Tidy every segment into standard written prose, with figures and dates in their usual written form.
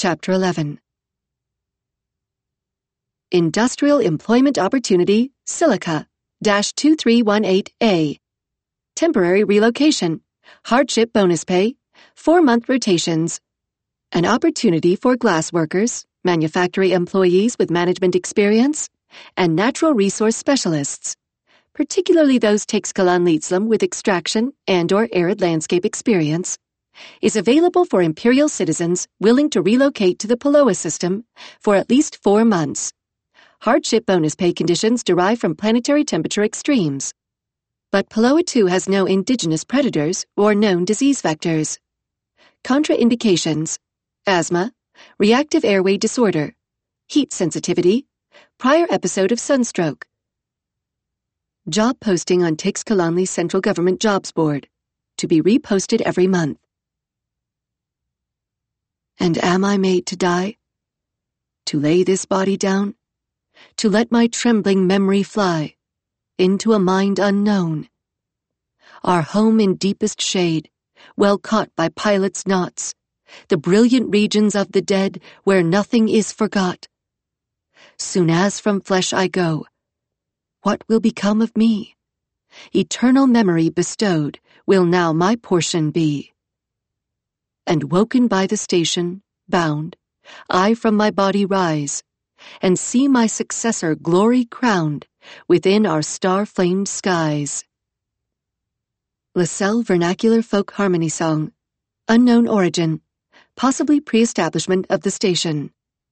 Chapter 11. Industrial Employment Opportunity, Silica-2318A. Temporary relocation, hardship bonus pay, 4-month rotations. An opportunity for glass workers, manufactory employees with management experience, and natural resource specialists, particularly those Teixkalan Litzlam with extraction and/or arid landscape experience, is available for Imperial citizens willing to relocate to the Paloa system for at least 4 months. Hardship bonus pay conditions derive from planetary temperature extremes. But Paloa 2 has no indigenous predators or known disease vectors. Contraindications: asthma, reactive airway disorder, heat sensitivity, prior episode of sunstroke. Job posting on Teixkalanli Central Government Jobs Board, to be reposted every month. And am I made to die? To lay this body down? To let my trembling memory fly into a mind unknown? Our home in deepest shade, well caught by pilots' knots, the brilliant regions of the dead where nothing is forgot. Soon as from flesh I go, what will become of me? Eternal memory bestowed will now my portion be. And woken by the station, bound, I from my body rise, and see my successor glory crowned within our star-flamed skies. LaSalle Vernacular Folk Harmony Song, unknown origin, possibly pre-establishment of the station.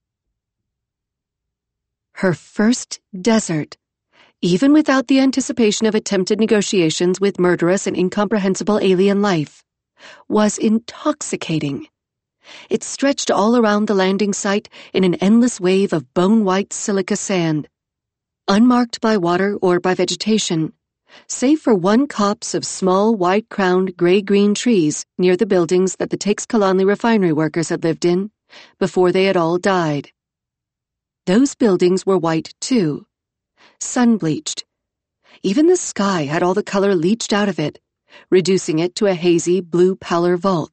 Her first desert, even without the anticipation of attempted negotiations with murderous and incomprehensible alien life, was intoxicating. It stretched all around the landing site in an endless wave of bone-white silica sand, unmarked by water or by vegetation, save for one copse of small, wide-crowned, gray-green trees near the buildings that the Teixkalanli refinery workers had lived in before they had all died. Those buildings were white, too, sun-bleached. Even the sky had all the color leached out of it, reducing it to a hazy blue pallor vault.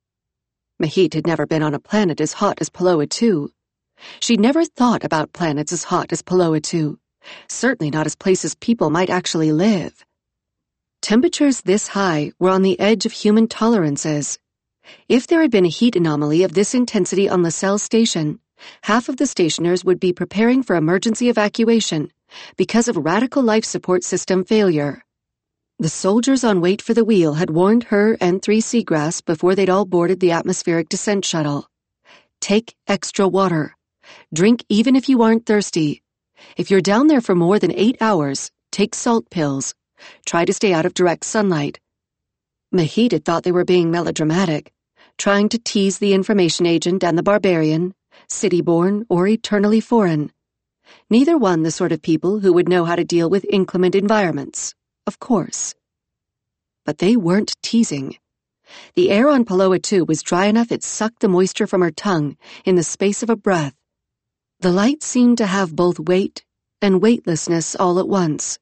Mahit had never been on a planet as hot as Paloa 2. She'd never thought about planets as hot as Paloa 2, certainly not as places people might actually live. Temperatures this high were on the edge of human tolerances. If there had been a heat anomaly of this intensity on LaSalle Station, half of the stationers would be preparing for emergency evacuation because of radical life support system failure. The soldiers on wait for the wheel had warned her and 3 Seagrass before they'd all boarded the atmospheric descent shuttle. Take extra water. Drink even if you aren't thirsty. If you're down there for more than 8 hours, take salt pills. Try to stay out of direct sunlight. Mahit had thought they were being melodramatic, trying to tease the information agent and the barbarian, city-born or eternally foreign. Neither one the sort of people who would know how to deal with inclement environments, of course. But they weren't teasing. The air on Paloa 2 was dry enough it sucked the moisture from her tongue in the space of a breath. The light seemed to have both weight and weightlessness all at once.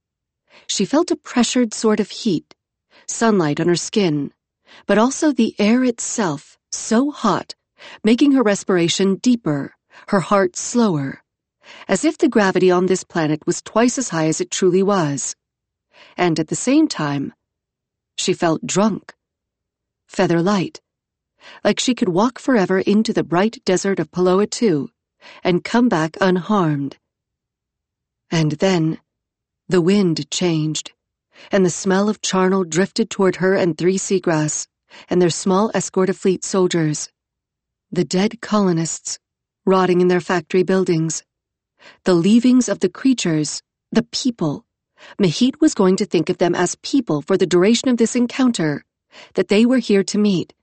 She felt a pressured sort of heat, sunlight on her skin, but also the air itself so hot, making her respiration deeper, her heart slower, as if the gravity on this planet was twice as high as it truly was. And at the same time, she felt drunk, feather light, like she could walk forever into the bright desert of Paloa 2 and come back unharmed. And then, the wind changed, and the smell of charnel drifted toward her and 3 Seagrass and their small escort of fleet soldiers. The dead colonists, rotting in their factory buildings. The leavings of the creatures, the people. Mahit was going to think of them as people for the duration of this encounter, that they were here to meet.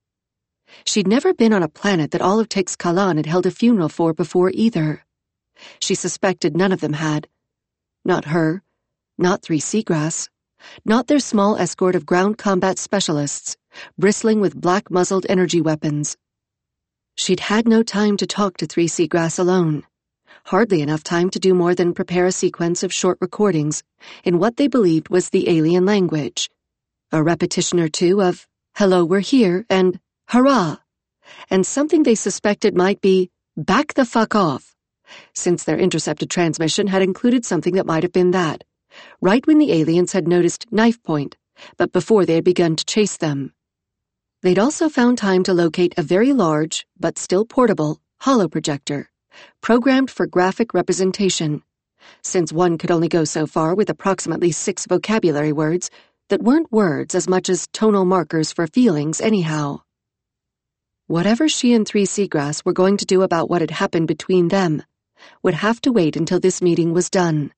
She'd never been on a planet that all of Teixkalan had held a funeral for before either. She suspected none of them had. Not her, not 3 Seagrass, not their small escort of ground combat specialists, bristling with black-muzzled energy weapons. She'd had no time to talk to 3 Seagrass alone. Hardly enough time to do more than prepare a sequence of short recordings in what they believed was the alien language. A repetition or two of, "Hello, we're here," and "Hurrah," and something they suspected might be back the fuck off, since their intercepted transmission had included something that might have been that, right when the aliens had noticed Knife Point, but before they had begun to chase them. They'd also found time to locate a very large, but still portable, holoprojector, programmed for graphic representation, since one could only go so far with approximately 6 vocabulary words that weren't words as much as tonal markers for feelings anyhow. Whatever she and 3 Seagrass were going to do about what had happened between them would have to wait until this meeting was done.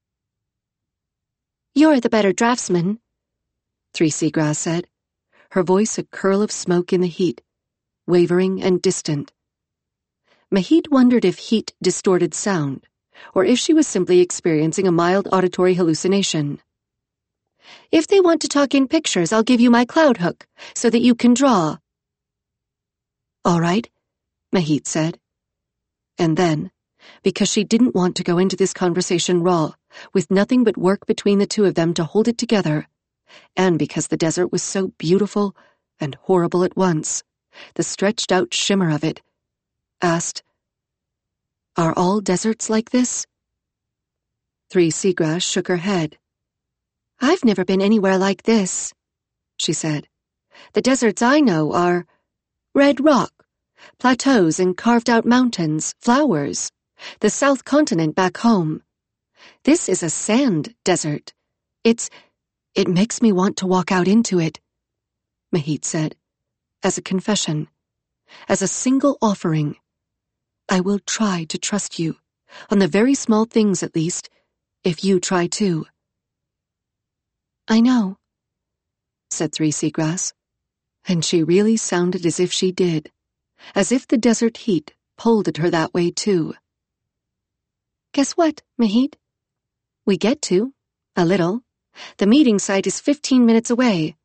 "You're the better draftsman," 3 Seagrass said, her voice a curl of smoke in the heat, wavering and distant. Mahit wondered if heat distorted sound, or if she was simply experiencing a mild auditory hallucination. "If they want to talk in pictures, I'll give you my cloud hook, so that you can draw." "All right," Mahit said. And then, because she didn't want to go into this conversation raw, with nothing but work between the two of them to hold it together, and because the desert was so beautiful and horrible at once, the stretched-out shimmer of it, asked, "Are all deserts like this?" 3 Seagrass shook her head. "I've never been anywhere like this," she said. "The deserts I know are red rock, plateaus and carved-out mountains, flowers, the South Continent back home. This is a sand desert. It makes me want to walk out into it," Mahit said, as a confession, as a single offering. "I will try to trust you, on the very small things at least, if you try too." "I know," said 3 Seagrass, and she really sounded as if she did, as if the desert heat pulled at her that way too. "Guess what, Mahit? We get to, a little. The meeting site is 15 minutes away."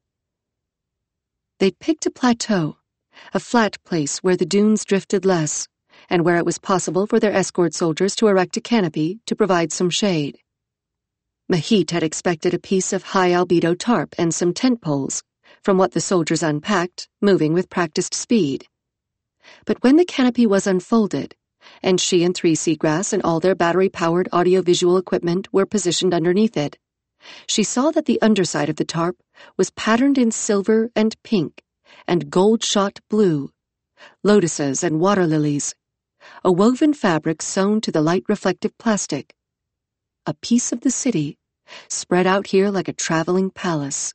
They'd picked a plateau, a flat place where the dunes drifted less, and where it was possible for their escort soldiers to erect a canopy to provide some shade. Mahit had expected a piece of high-albedo tarp and some tent poles, from what the soldiers unpacked, moving with practiced speed. But when the canopy was unfolded, and she and 3 Seagrass and all their battery-powered audiovisual equipment were positioned underneath it, she saw that the underside of the tarp was patterned in silver and pink and gold-shot blue, lotuses and water lilies, a woven fabric sewn to the light reflective plastic. A piece of the city, spread out here like a traveling palace.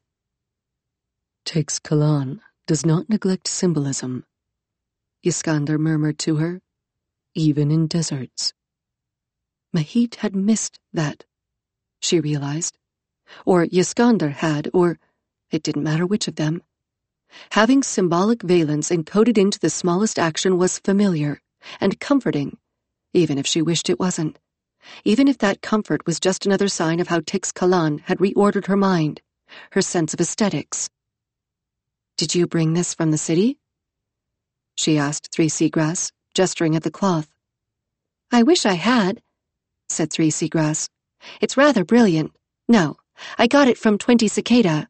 "Tix-Kalan does not neglect symbolism," Iskander murmured to her, "even in deserts." Mahit had missed that, she realized. Or Iskander had, or it didn't matter which of them. Having symbolic valence encoded into the smallest action was familiar and comforting, even if she wished it wasn't. Even if that comfort was just another sign of how Tix-Kalan had reordered her mind, her sense of aesthetics. "Did you bring this from the city?" she asked 3 Seagrass, gesturing at the cloth. "I wish I had," said 3 Seagrass. "It's rather brilliant. No, I got it from 20 Cicada."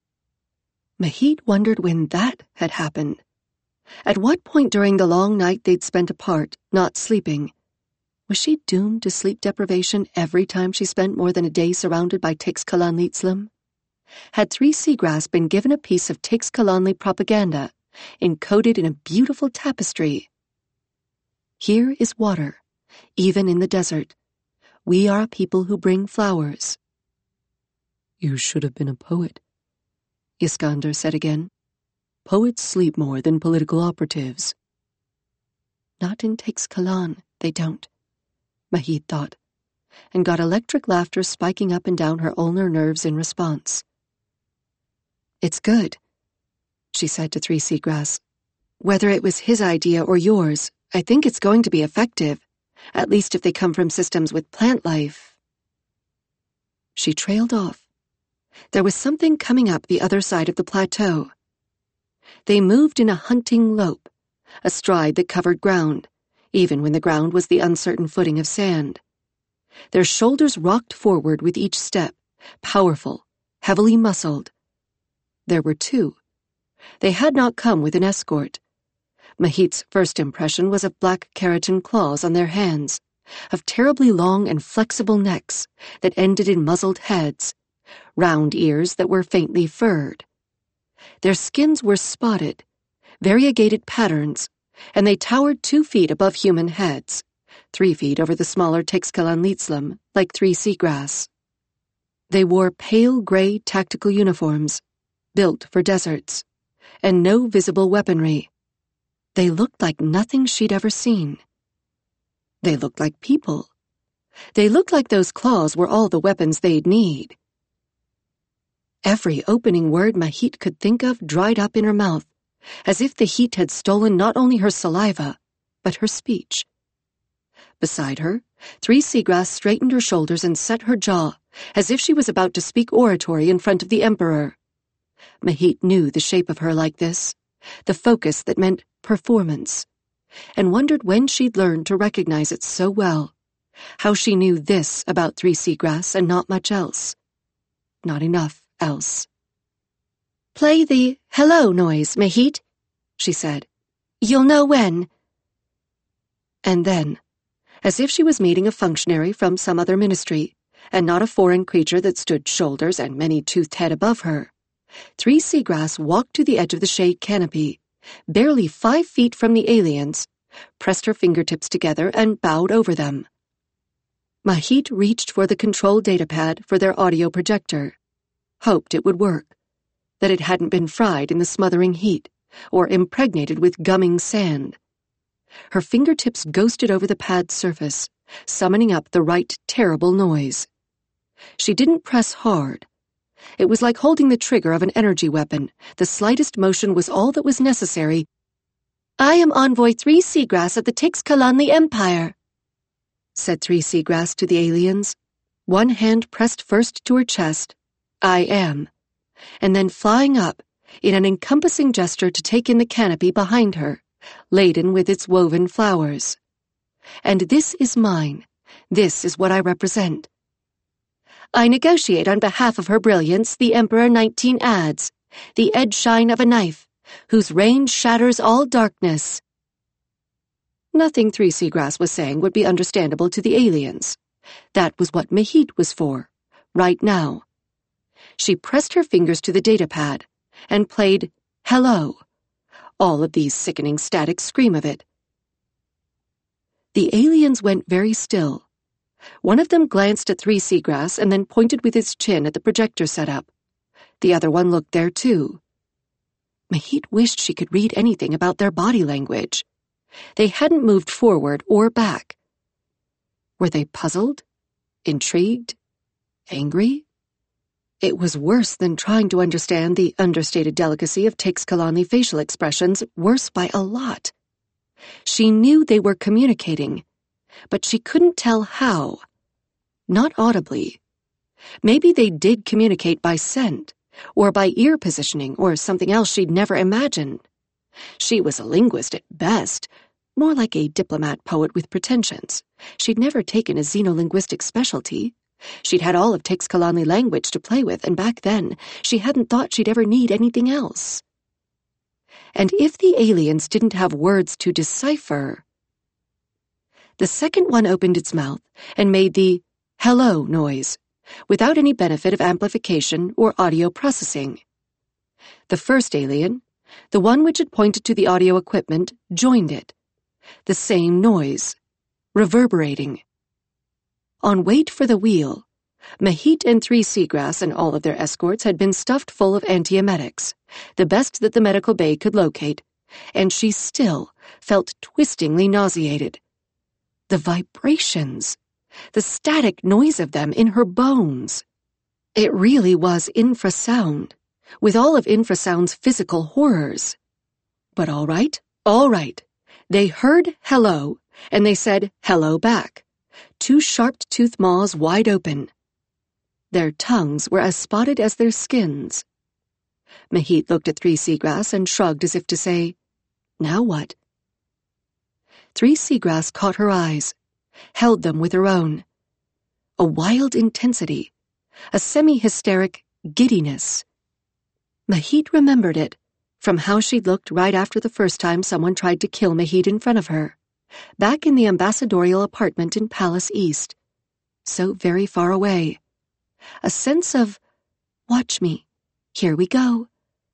Mahit wondered when that had happened. At what point during the long night they'd spent apart, not sleeping? Was she doomed to sleep deprivation every time she spent more than a day surrounded by Tix-Kalan Litzlim? Had 3 Seagrass been given a piece of Tix-Kalanli propaganda, encoded in a beautiful tapestry? "Here is water, even in the desert. We are a people who bring flowers." "You should have been a poet," Iskander said again. "Poets sleep more than political operatives." "Not in Tix-Kalan, they don't," Mahit thought, and got electric laughter spiking up and down her ulnar nerves in response. "It's good," she said to 3 Seagrass. "Whether it was his idea or yours, I think it's going to be effective, at least if they come from systems with plant life." She trailed off. There was something coming up the other side of the plateau. They moved in a hunting lope, a stride that covered ground, even when the ground was the uncertain footing of sand. Their shoulders rocked forward with each step, powerful, heavily muscled. There were 2. They had not come with an escort. Mahit's first impression was of black keratin claws on their hands, of terribly long and flexible necks that ended in muzzled heads, round ears that were faintly furred. Their skins were spotted, variegated patterns, and they towered 2 feet above human heads, 3 feet over the smaller Teixkalan Litzlam, like 3 seagrass. They wore pale gray tactical uniforms, built for deserts, and no visible weaponry. They looked like nothing she'd ever seen. They looked like people. They looked like those claws were all the weapons they'd need. Every opening word Mahit could think of dried up in her mouth, as if the heat had stolen not only her saliva, but her speech. Beside her, 3 seagrass straightened her shoulders and set her jaw, as if she was about to speak oratory in front of the Emperor. Mahit knew the shape of her like this, the focus that meant performance, and wondered when she'd learned to recognize it so well, how she knew this about 3 seagrass and not much else. Not enough else. "Play the hello noise, Mahit," she said. "You'll know when." And then, as if she was meeting a functionary from some other ministry, and not a foreign creature that stood shoulders and many-toothed head above her, 3 seagrass walked to the edge of the shade canopy, barely 5 feet from the aliens, pressed her fingertips together and bowed over them. Mahit reached for the control datapad for their audio projector, hoped it would work, that it hadn't been fried in the smothering heat or impregnated with gumming sand. Her fingertips ghosted over the pad's surface, summoning up the right terrible noise. She didn't press hard. It was like holding the trigger of an energy weapon. The slightest motion was all that was necessary. "I am Envoy 3 Seagrass of the Teixkalan Empire," said 3 Seagrass to the aliens, one hand pressed first to her chest, "I am," and then flying up in an encompassing gesture to take in the canopy behind her, laden with its woven flowers. "And this is mine. This is what I represent. I negotiate on behalf of Her Brilliance, the Emperor 19 adds, the edge shine of a knife, whose range shatters all darkness." Nothing 3 Seagrass was saying would be understandable to the aliens. That was what Mahit was for, right now. She pressed her fingers to the datapad and played hello, all of these sickening static scream of it. The aliens went very still. One of them glanced at 3 Seagrass and then pointed with his chin at the projector setup. The other one looked there too. Mahit wished she could read anything about their body language. They hadn't moved forward or back. Were they puzzled? Intrigued? Angry? It was worse than trying to understand the understated delicacy of Teixkalan facial expressions, worse by a lot. She knew they were communicating, but she couldn't tell how. Not audibly. Maybe they did communicate by scent, or by ear positioning, or something else she'd never imagined. She was a linguist at best, more like a diplomat poet with pretensions. She'd never taken a xenolinguistic specialty. She'd had all of Teixkalan language to play with, and back then, she hadn't thought she'd ever need anything else. And if the aliens didn't have words to decipher... The second one opened its mouth and made the hello noise, without any benefit of amplification or audio processing. The first alien, the one which had pointed to the audio equipment, joined it. The same noise, reverberating. On wait for the wheel, Mahit and 3 Seagrass and all of their escorts had been stuffed full of antiemetics, the best that the medical bay could locate, and she still felt twistingly nauseated. The vibrations, the static noise of them in her bones. It really was infrasound, with all of infrasound's physical horrors. But all right. They heard hello, and they said hello back, 2 sharp-toothed maws wide open. Their tongues were as spotted as their skins. Mahit looked at 3 Seagrass and shrugged as if to say, "Now what?" 3 Seagrass caught her eyes, held them with her own. A wild intensity, a semi-hysteric giddiness. Mahit remembered it From how she'd looked right after the first time someone tried to kill Mahit in front of her, back in the ambassadorial apartment in Palace East. So very far away. A sense of, watch me, here we go.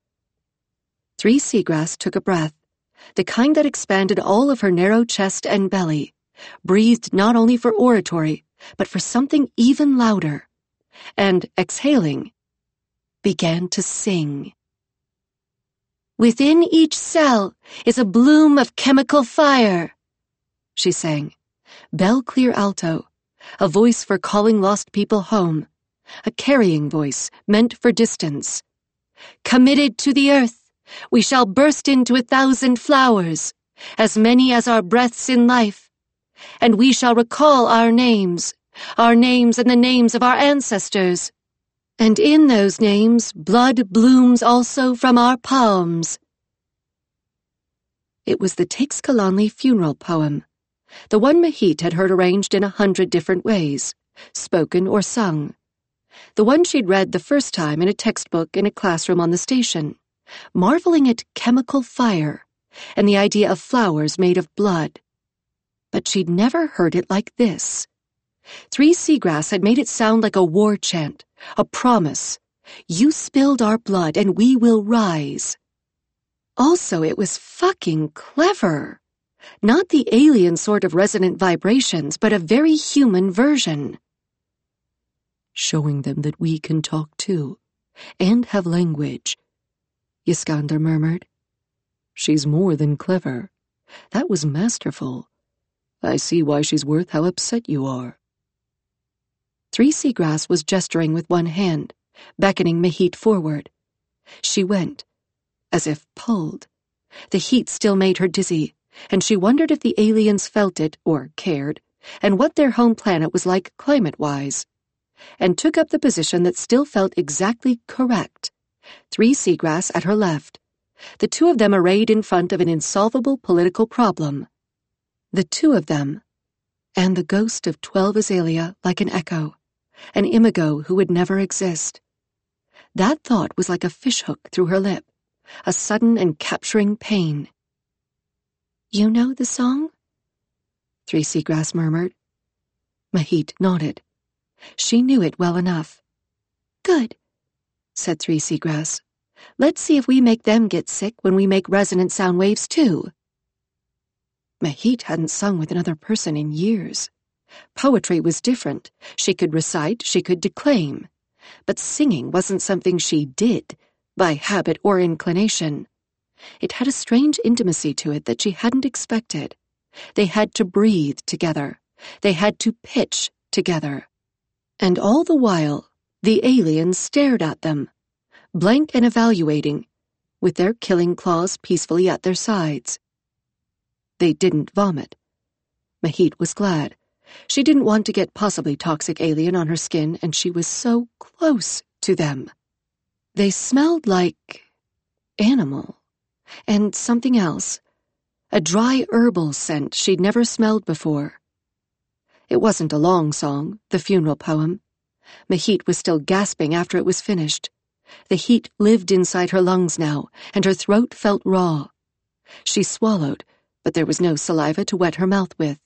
3 Seagrass took a breath, the kind that expanded all of her narrow chest and belly, breathed not only for oratory, but for something even louder, and, exhaling, began to sing. Within each cell is a bloom of chemical fire, she sang, bell-clear alto, a voice for calling lost people home, a carrying voice meant for distance. Committed to the earth, we shall burst into 1,000 flowers, as many as our breaths in life, and we shall recall our names and the names of our ancestors. And in those names, blood blooms also from our palms. It was the Teixcalonli funeral poem, the one Mahit had heard arranged in 100 different ways, spoken or sung. The one she'd read the first time in a textbook in a classroom on the station, marveling at chemical fire and the idea of flowers made of blood. But she'd never heard it like this. 3 Seagrass had made it sound like a war chant, a promise. You spilled our blood and we will rise. Also, it was fucking clever. Not the alien sort of resonant vibrations, but a very human version. Showing them that we can talk too, and have language, Iskander murmured. She's more than clever. That was masterful. I see why she's worth how upset you are. 3 Seagrass was gesturing with one hand, beckoning Mahit forward. She went, as if pulled. The heat still made her dizzy, and she wondered if the aliens felt it, or cared, and what their home planet was like climate-wise, and took up the position that still felt exactly correct. 3 Seagrass at her left, the two of them arrayed in front of an insolvable political problem. The two of them, and the ghost of 12 Azalea like an echo, an imago who would never exist. That thought was like a fishhook through her lip, a sudden and capturing pain. You know the song? 3 Seagrass murmured. Mahit nodded. She knew it well enough. Good, said 3 Seagrass. Let's see if we make them get sick when we make resonant sound waves too. Mahit hadn't sung with another person in years. Poetry was different. She could recite, she could declaim. But singing wasn't something she did, by habit or inclination. It had a strange intimacy to it that she hadn't expected. They had to breathe together. They had to pitch together. And all the while, the aliens stared at them, blank and evaluating, with their killing claws peacefully at their sides. They didn't vomit. Mahit was glad. She didn't want to get possibly toxic alien on her skin, and she was so close to them. They smelled like animal, and something else, a dry herbal scent she'd never smelled before. It wasn't a long song, the funeral poem. Mahit was still gasping after it was finished. The heat lived inside her lungs now, and her throat felt raw. She swallowed, but there was no saliva to wet her mouth with.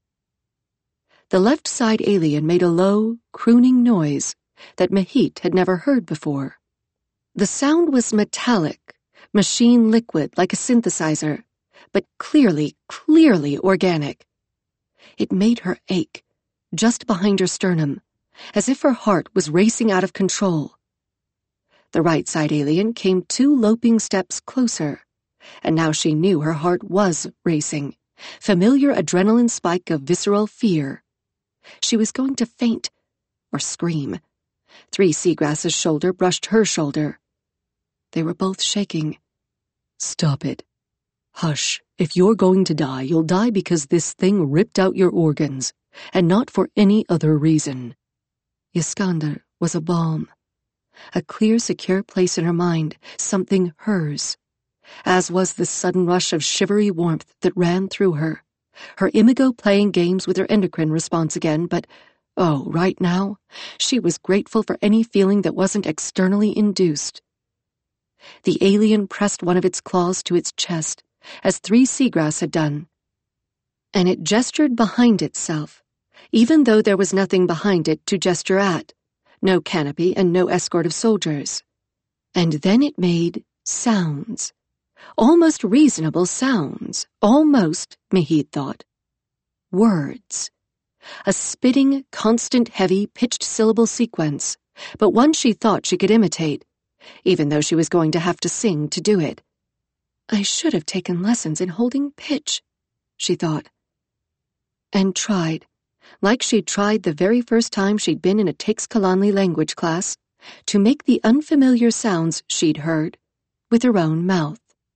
The left side alien made a low, crooning noise that Mahit had never heard before. The sound was metallic, machine liquid like a synthesizer, but clearly organic. It made her ache, just behind her sternum, as if her heart was racing out of control. The right side alien came 2 loping steps closer, and now she knew her heart was racing, familiar adrenaline spike of visceral fear. She was going to faint, or scream. 3 Seagrass's shoulder brushed her shoulder. They were both shaking. Stop it. Hush, if you're going to die, you'll die because this thing ripped out your organs, and not for any other reason. Iskander was a balm. A clear, secure place in her mind, something hers, as was the sudden rush of shivery warmth that ran through her. Her imago playing games with her endocrine response again, but, oh, right now, she was grateful for any feeling that wasn't externally induced. The alien pressed one of its claws to its chest, as 3 seagrass had done. And it gestured behind itself, even though there was nothing behind it to gesture at, no canopy and no escort of soldiers. And then it made sounds. Almost reasonable sounds. Almost, Mehid thought. Words. A spitting, constant, heavy, pitched syllable sequence, but one she thought she could imitate, even though she was going to have to sing to do it. I should have taken lessons in holding pitch, she thought. And tried, like she'd tried the very first time she'd been in a Taix-Kalanli language class, to make the unfamiliar sounds she'd heard with her own mouth.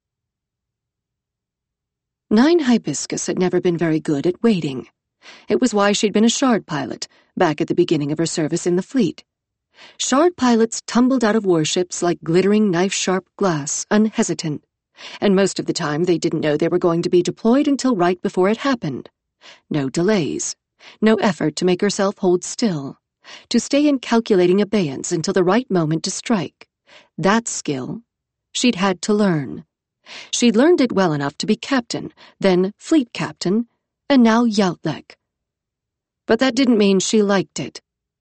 9 Hibiscus had never been very good at waiting. It was why she'd been a shard pilot back at the beginning of her service in the fleet. Shard pilots tumbled out of warships like glittering knife-sharp glass, unhesitant, and most of the time they didn't know they were going to be deployed until right before it happened. No delays, no effort to make herself hold still, to stay in calculating abeyance until the right moment to strike. That skill she'd had to learn. She'd learned it well enough to be captain, then fleet captain, and now Yautlek. But that didn't mean she liked it.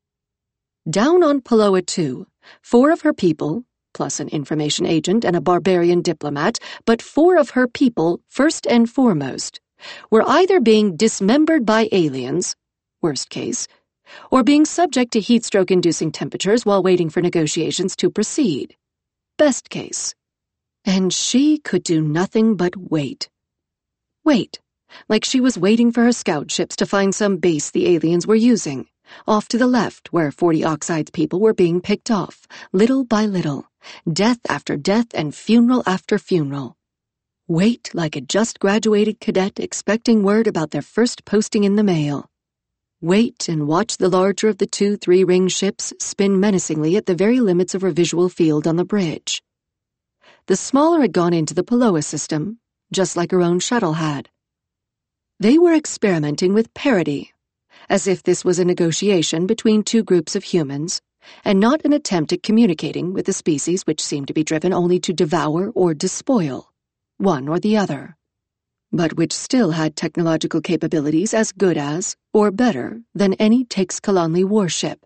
Down on Paloa 2, 4 of her people, plus an information agent and a barbarian diplomat, but 4 of her people, first and foremost, were either being dismembered by aliens, worst case, or being subject to heatstroke-inducing temperatures while waiting for negotiations to proceed, best case. And she could do nothing but wait. Wait, like she was waiting for her scout ships to find some base the aliens were using, off to the left where 40 Oxide's people were being picked off, little by little, death after death and funeral after funeral. Wait like a just-graduated cadet expecting word about their first posting in the mail. Wait and watch the larger of the 2 3-ring ships spin menacingly at the very limits of her visual field on the bridge. The smaller had gone into the Paloa system, just like her own shuttle had. They were experimenting with parity, as if this was a negotiation between 2 groups of humans, and not an attempt at communicating with a species which seemed to be driven only to devour or despoil, one or the other, but which still had technological capabilities as good as, or better, than any Taix-Kalanli warship.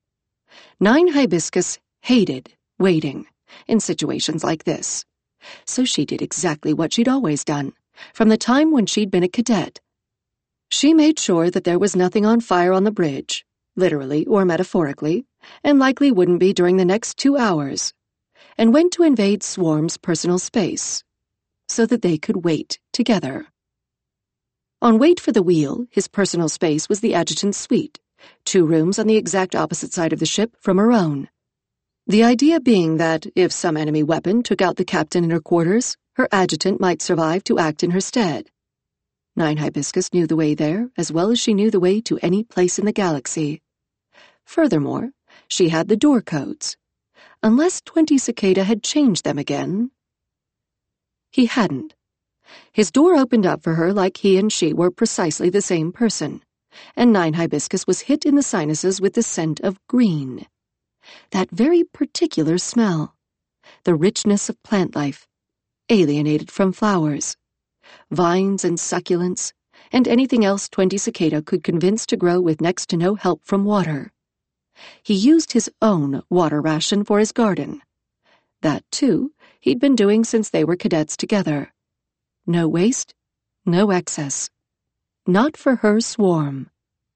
9 Hibiscus hated waiting in situations like this, so she did exactly what she'd always done, from the time when she'd been a cadet. She made sure that there was nothing on fire on the bridge, literally or metaphorically, and likely wouldn't be during the next 2 hours, and went to invade Swarm's personal space, so that they could wait together. On Wait for the Wheel, his personal space was the adjutant's suite, 2 rooms on the exact opposite side of the ship from her own. The idea being that, if some enemy weapon took out the captain in her quarters, her adjutant might survive to act in her stead. 9 Hibiscus knew the way there as well as she knew the way to any place in the galaxy. Furthermore, she had the door codes, unless 20 Cicada had changed them again. He hadn't. His door opened up for her like he and she were precisely the same person, and 9 Hibiscus was hit in the sinuses with the scent of green. That very particular smell, the richness of plant life, alienated from flowers, vines and succulents, and anything else 20 Cicada could convince to grow with next to no help from water. He used his own water ration for his garden. That, too, he'd been doing since they were cadets together. No waste, no excess. Not for her swarm.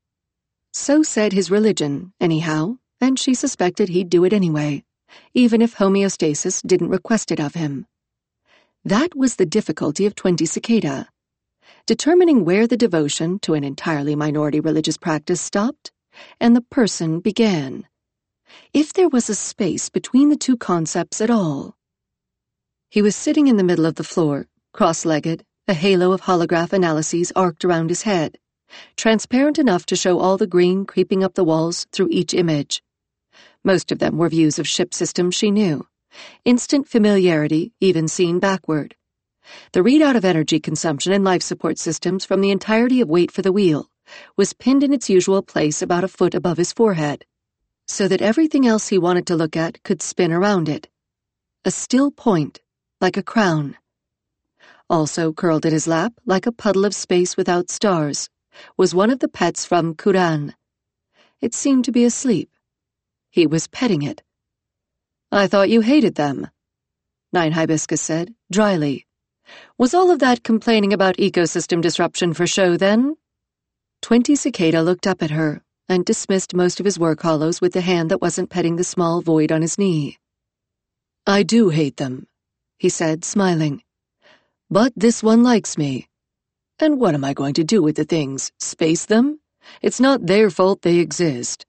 So said his religion, anyhow, and she suspected he'd do it anyway, even if homeostasis didn't request it of him. That was the difficulty of 20 Cicada, determining where the devotion to an entirely minority religious practice stopped and the person began, if there was a space between the 2 concepts at all. He was sitting in the middle of the floor, cross-legged, a halo of holograph analyses arced around his head, transparent enough to show all the green creeping up the walls through each image. Most of them were views of ship systems she knew. Instant familiarity, even seen backward. The readout of energy consumption and life support systems from the entirety of Wait for the Wheel was pinned in its usual place about a foot above his forehead, so that everything else he wanted to look at could spin around it. a still point, like a crown. Also curled at his lap, like a puddle of space without stars, was one of the pets from Kuran. It seemed to be asleep. He was petting it. "I thought you hated them," Nine Hibiscus said, dryly. "Was all of that complaining about ecosystem disruption for show, then?" 20 Cicada looked up at her and dismissed most of his work hollows with the hand that wasn't petting the small void on his knee. "I do hate them," he said, smiling. "But this one likes me. And what am I going to do with the things? Space them? It's not their fault they exist."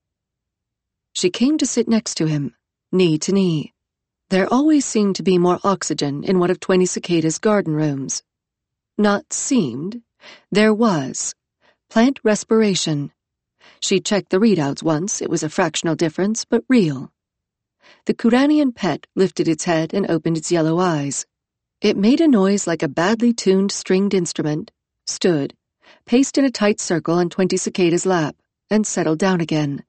She came to sit next to him, knee to knee. There always seemed to be more oxygen in one of 20 Cicada's garden rooms. Not seemed. There was. Plant respiration. She checked the readouts once. It was a fractional difference, but real. The Kuranian pet lifted its head and opened its yellow eyes. It made a noise like a badly tuned stringed instrument, stood, paced in a tight circle on 20 Cicada's lap, and settled down again.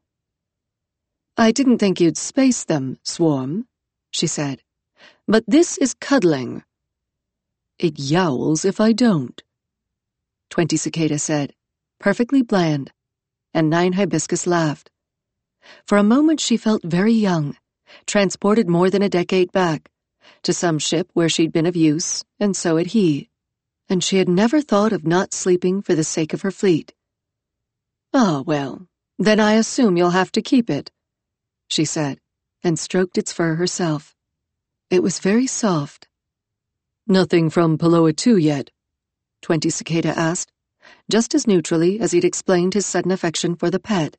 "I didn't think you'd space them, Swarm," she said. "But this is cuddling." "It yowls if I don't," 20 Cicada said, perfectly bland, and 9 Hibiscus laughed. For a moment she felt very young, transported more than a decade back, to some ship where she'd been of use, and so had he, and she had never thought of not sleeping for the sake of her fleet. "Ah, well, then I assume you'll have to keep it," she said, and stroked its fur herself. It was very soft. "Nothing from Paloa II yet?" 20 Cicada asked, just as neutrally as he'd explained his sudden affection for the pet.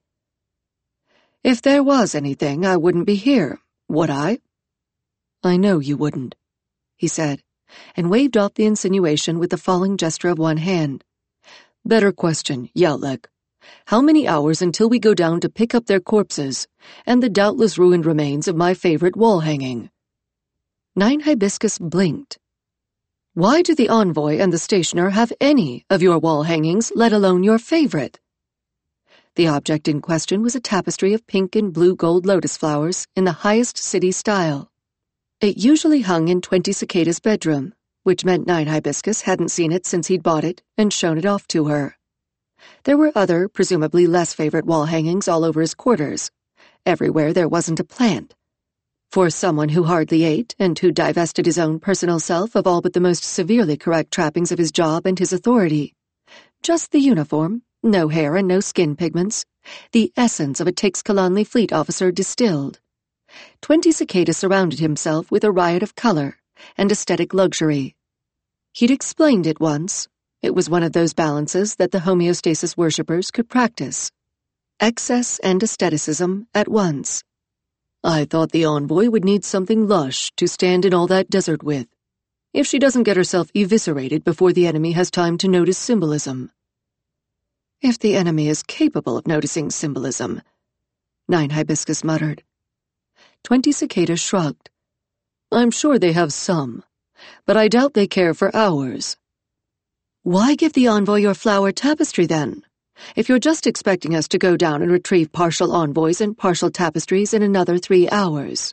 "If there was anything, I wouldn't be here, would I?" "I know you wouldn't," he said, and waved off the insinuation with the falling gesture of one hand. "Better question, Yauthlek. How many hours until we go down to pick up their corpses and the doubtless ruined remains of my favorite wall hanging?" 9 Hibiscus blinked. "Why do the envoy and the stationer have any of your wall hangings, let alone your favorite?" The object in question was a tapestry of pink and blue gold lotus flowers in the highest city style. It usually hung in 20 Cicada's bedroom, which meant 9 Hibiscus hadn't seen it since he'd bought it and shown it off to her. There were other, presumably less favorite wall hangings all over his quarters. Everywhere there wasn't a plant. For someone who hardly ate and who divested his own personal self of all but the most severely correct trappings of his job and his authority. Just the uniform, no hair and no skin pigments, the essence of a Tixkalanli fleet officer distilled. 20 Cicada surrounded himself with a riot of color and aesthetic luxury. He'd explained it once. It was one of those balances that the homeostasis worshippers could practice. Excess and aestheticism at once. "I thought the envoy would need something lush to stand in all that desert with, if she doesn't get herself eviscerated before the enemy has time to notice symbolism." "If the enemy is capable of noticing symbolism," 9 Hibiscus muttered. 20 Cicada shrugged. "I'm sure they have some, but I doubt they care for ours." "Why give the envoy your flower tapestry, then? If you're just expecting us to go down and retrieve partial envoys and partial tapestries in another 3 hours.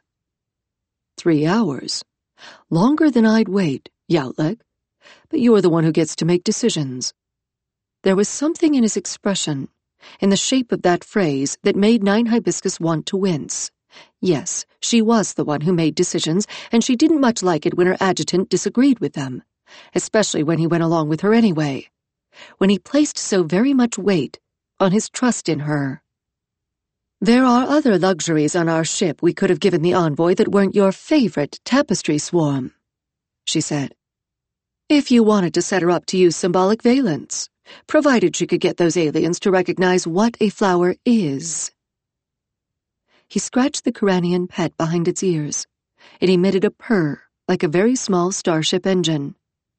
3 hours? Longer than I'd wait, Yauthlek. But you're the one who gets to make decisions." There was something in his expression, in the shape of that phrase, that made 9 Hibiscus want to wince. Yes, she was the one who made decisions, and she didn't much like it when her adjutant disagreed with them, especially when he went along with her anyway, when he placed so very much weight on his trust in her. "There are other luxuries on our ship we could have given the envoy that weren't your favorite tapestry, Swarm," she said. "If you wanted to set her up to use symbolic valence, provided she could get those aliens to recognize what a flower is." He scratched the Kuranian pet behind its ears. It emitted a purr, like a very small starship engine.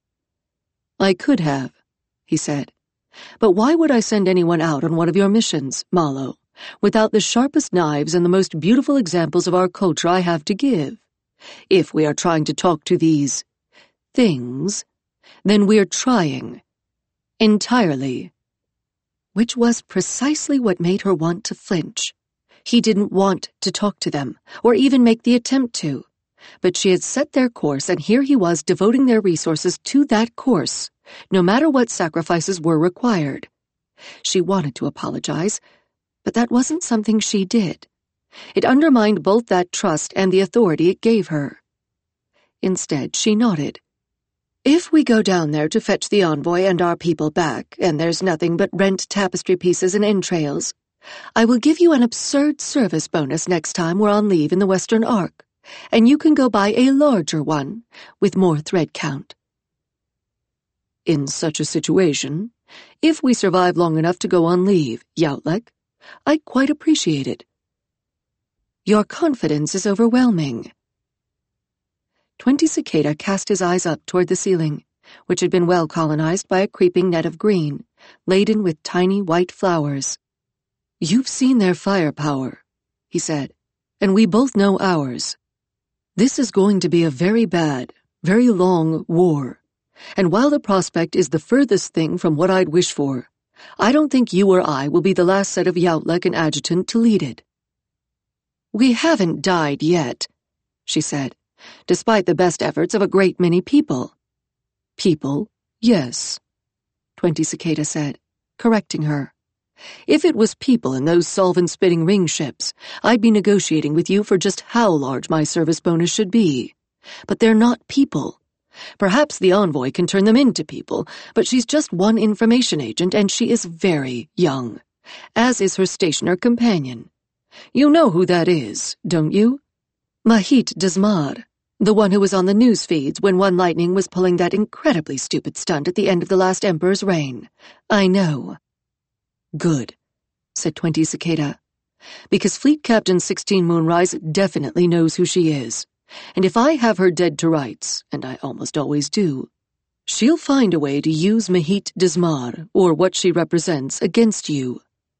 "I could have," he said. "But why would I send anyone out on one of your missions, Malo, without the sharpest knives and the most beautiful examples of our culture I have to give? If we are trying to talk to these things, then we're trying. Entirely." Which was precisely what made her want to flinch. He didn't want to talk to them, or even make the attempt to. But she had set their course, and here he was devoting their resources to that course, no matter what sacrifices were required. She wanted to apologize, but that wasn't something she did. It undermined both that trust and the authority it gave her. Instead, she nodded. If we go down there to fetch the envoy and our people back, and there's nothing but rent tapestry pieces and entrails, I will give you an absurd service bonus next time we're on leave in the Western Ark, and you can go buy a larger one with more thread count. In such a situation, if we survive long enough to go on leave, Yauthlek, I quite appreciate it. Your confidence is overwhelming. 20 Cicada cast his eyes up toward the ceiling, which had been well colonized by a creeping net of green, laden with tiny white flowers. You've seen their firepower, he said, and we both know ours. This is going to be a very bad, very long war, and while the prospect is the furthest thing from what I'd wish for, I don't think you or I will be the last set of Yauthlek and adjutant to lead it. We haven't died yet, she said, despite the best efforts of a great many people. People, yes, 20 Cicada said, correcting her. If it was people in those solvent-spitting ring ships, I'd be negotiating with you for just how large my service bonus should be. But they're not people. Perhaps the envoy can turn them into people, but she's just one information agent, and she is very young, as is her stationer companion. You know who that is, don't you? Mahit Desmar, the one who was on the news feeds when One Lightning was pulling that incredibly stupid stunt at the end of the last Emperor's reign. I know. Good, said 20 Cicada, because Fleet Captain 16 Moonrise definitely knows who she is, and if I have her dead to rights, and I almost always do, she'll find a way to use Mahit Desmar, or what she represents, against you.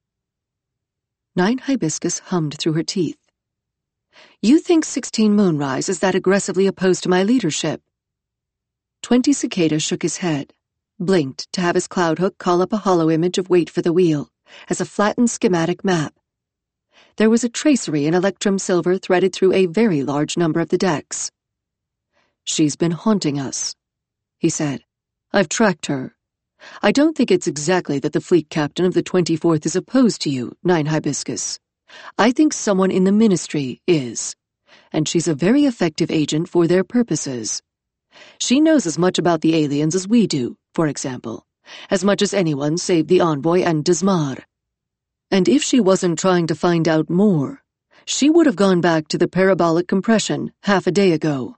9 Hibiscus hummed through her teeth. You think 16 Moonrise is that aggressively opposed to my leadership? 20 Cicada shook his head, blinked to have his cloud hook call up a hollow image of Wait for the Wheel as a flattened schematic map. There was a tracery in electrum silver threaded through a very large number of the decks. She's been haunting us, he said. I've tracked her. I don't think it's exactly that the fleet captain of the 24th is opposed to you, 9 Hibiscus. I think someone in the ministry is, and she's a very effective agent for their purposes. She knows as much about the aliens as we do, for example, as much as anyone save the envoy and Desmar. And if she wasn't trying to find out more, she would have gone back to the parabolic compression half a day ago.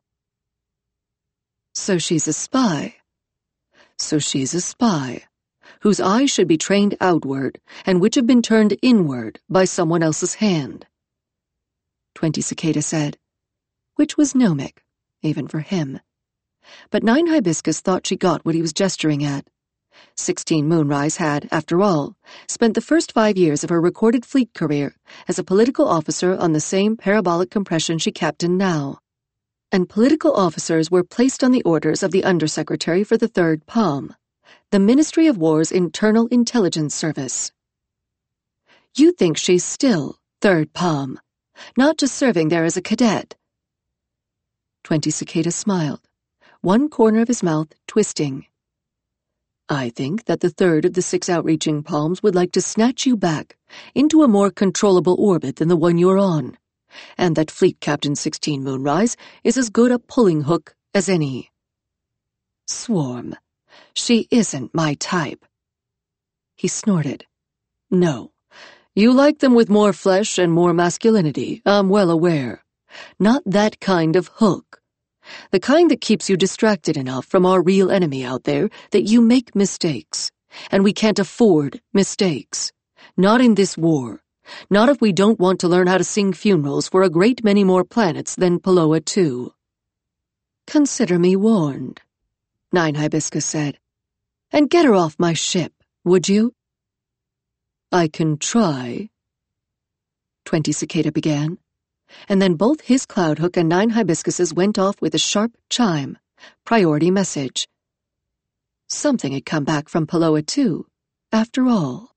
So she's a spy. So she's a spy, whose eyes should be trained outward and which have been turned inward by someone else's hand. 20 Cicada said, which was gnomic, even for him. But 9 Hibiscus thought she got what he was gesturing at. 16 Moonrise had, after all, spent the first 5 years of her recorded fleet career as a political officer on the same parabolic compression she captained now. And political officers were placed on the orders of the Undersecretary for the Third Palm, the Ministry of War's Internal Intelligence Service. You think she's still Third Palm, not just serving there as a cadet. 20 Cicada smiled, one corner of his mouth twisting. I think that the third of the 6 outreaching palms would like to snatch you back into a more controllable orbit than the one you're on, and that Fleet Captain 16 Moonrise is as good a pulling hook as any. Swarm. She isn't my type. He snorted. No. You like them with more flesh and more masculinity, I'm well aware. Not that kind of hook. The kind that keeps you distracted enough from our real enemy out there that you make mistakes. And we can't afford mistakes. Not in this war. Not if we don't want to learn how to sing funerals for a great many more planets than Paloa 2. Consider me warned, 9 Hibiscus said. And get her off my ship, would you? I can try, 20 Cicada began, and then both his cloud hook and 9 Hibiscuses went off with a sharp chime, priority message. Something had come back from Paloa 2, after all.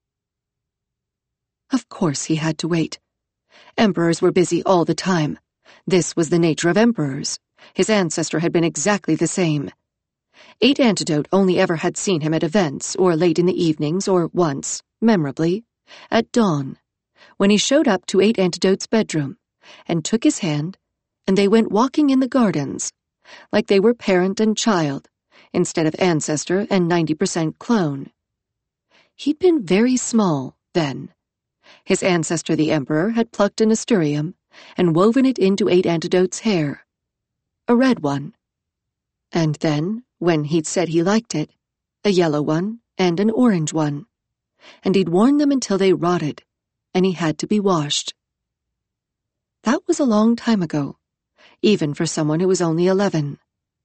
Of course he had to wait. Emperors were busy all the time, This was the nature of emperors. His ancestor had been exactly the same. 8 Antidote only ever had seen him at events, or late in the evenings, or once, memorably, at dawn, when he showed up to 8 Antidote's bedroom, and took his hand, and they went walking in the gardens, like they were parent and child, instead of ancestor and 90% clone. He'd been very small, then. His ancestor, the emperor, had plucked a nasturtium and woven it into 8 Antidote's hair. A red one. And then, when he'd said he liked it, a yellow one and an orange one. And he'd worn them until they rotted, and he had to be washed. That was a long time ago, even for someone who was only 11.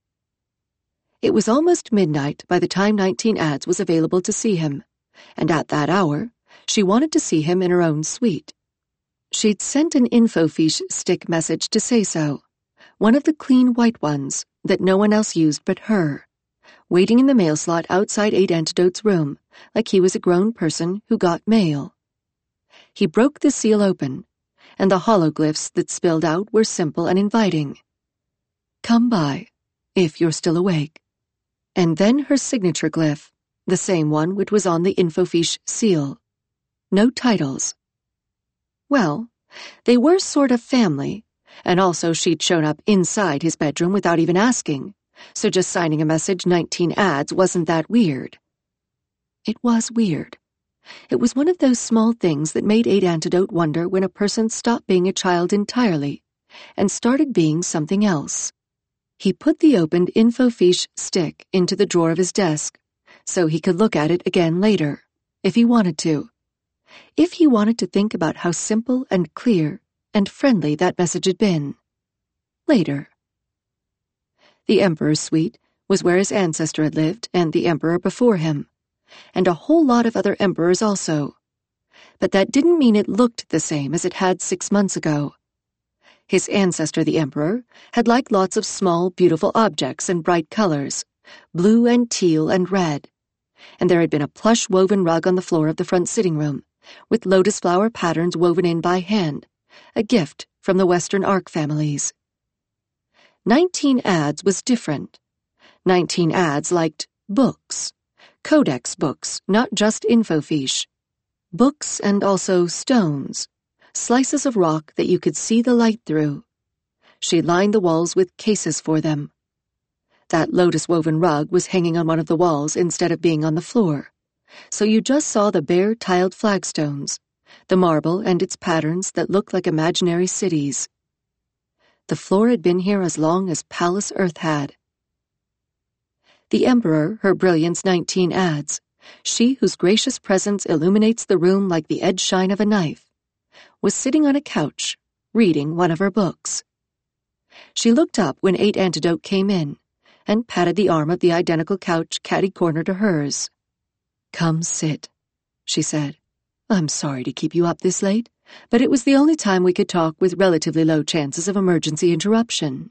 It was almost midnight by the time 19 Ads was available to see him, and at that hour, she wanted to see him in her own suite. She'd sent an infofiche stick message to say so, one of the clean white ones that no one else used but her, waiting in the mail slot outside 8 Antidote's room like he was a grown person who got mail. He broke the seal open, and the hologlyphs that spilled out were simple and inviting. Come by, if you're still awake. And then her signature glyph, the same one which was on the infofiche seal. No titles. Well, they were sort of family, and also she'd shown up inside his bedroom without even asking, so just signing a message 19 Ads wasn't that weird. It was weird. It was one of those small things that made 8 Antidote wonder when a person stopped being a child entirely and started being something else. He put the opened infofiche stick into the drawer of his desk so he could look at it again later, if he wanted to. If he wanted to think about how simple and clear and friendly that message had been. Later. The Emperor's suite was where his ancestor had lived and the Emperor before him, and a whole lot of other emperors also. But that didn't mean it looked the same as it had 6 months ago. His ancestor, the Emperor, had liked lots of small, beautiful objects and bright colors, blue and teal and red, and there had been a plush woven rug on the floor of the front sitting room, with lotus flower patterns woven in by hand, a gift from the Western Ark families. 19 Ads was different. 19 Ads liked books. Codex books, not just infofiche. Books and also stones, slices of rock that you could see the light through. She lined the walls with cases for them. That lotus-woven rug was hanging on one of the walls instead of being on the floor, so you just saw the bare tiled flagstones, the marble and its patterns that looked like imaginary cities. The floor had been here as long as Palace Earth had. The Emperor, her brilliance 19 Ads, she whose gracious presence illuminates the room like the edge shine of a knife, was sitting on a couch, reading one of her books. She looked up when 8 Antidote came in, and patted the arm of the identical couch catty-corner to hers. "Come sit," she said. "I'm sorry to keep you up this late, but it was the only time we could talk with relatively low chances of emergency interruption."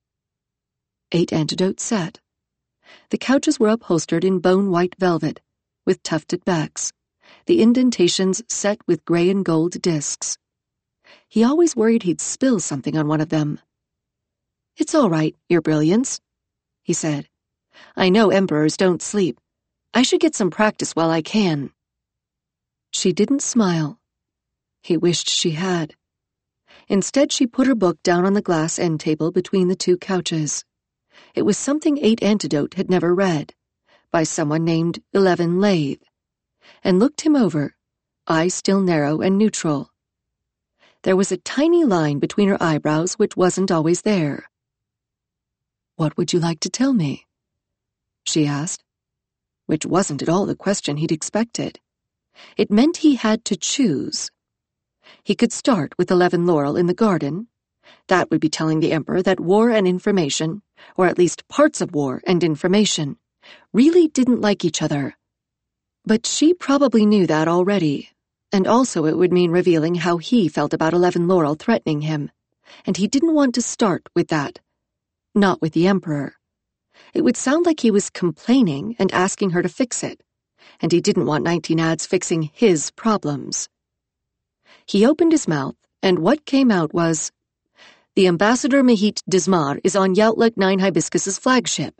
8 Antidote sat. The couches were upholstered in bone-white velvet, with tufted backs, the indentations set with gray and gold discs. He always worried he'd spill something on one of them. "It's all right, Your Brilliance," he said. "I know emperors don't sleep. I should get some practice while I can." She didn't smile. He wished she had. Instead, she put her book down on the glass end table between the two couches. It was something 8 Antidote had never read, by someone named 11 Lathe, and looked him over, eyes still narrow and neutral. There was a tiny line between her eyebrows which wasn't always there. "What would you like to tell me?" she asked, which wasn't at all the question he'd expected. It meant he had to choose. He could start with 11 Laurel in the garden. That would be telling the Emperor that war and information, or at least parts of war and information, really didn't like each other. But she probably knew that already, and also it would mean revealing how he felt about 11 Laurel threatening him, and he didn't want to start with that. Not with the Emperor. It would sound like he was complaining and asking her to fix it, and he didn't want 19 Ads fixing his problems. He opened his mouth, and what came out was, The Ambassador Mahit Dismar is on Yautlik 9 Hibiscus's flagship.